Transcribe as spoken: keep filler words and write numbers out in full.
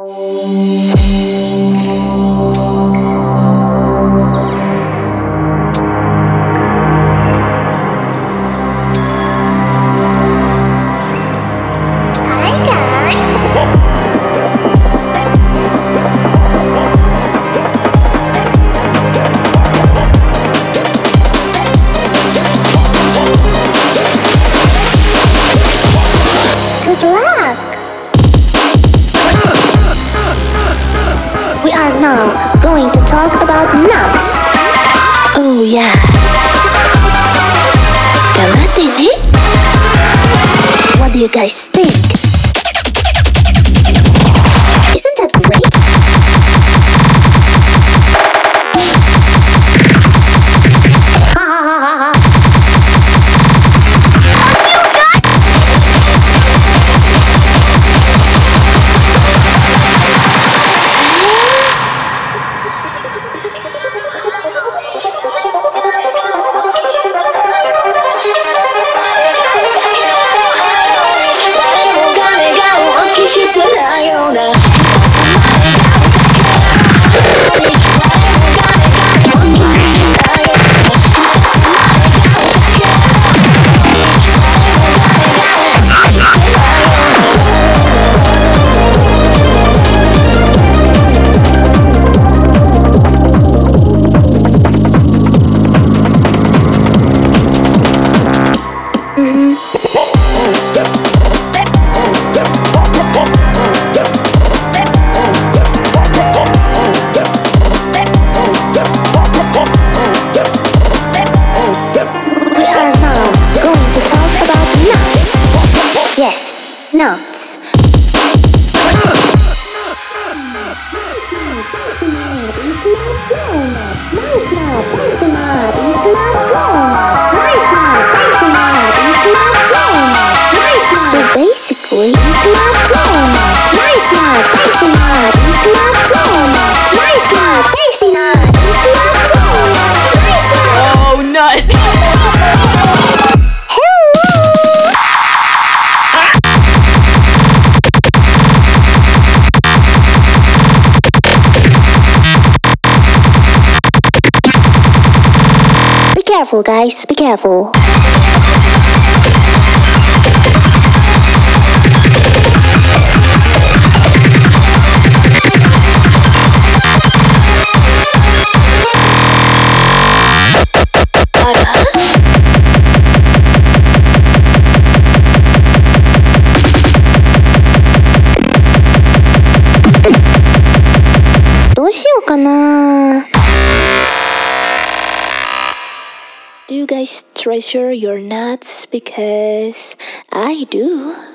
We are now going to talk about nuts. Oh yeah. Gamatini? What do you guys think? Isn't that great? Yes, nuts. So basically, Oh, nut! Be careful, guys, be careful. Do you guys treasure your nuts? Because I do.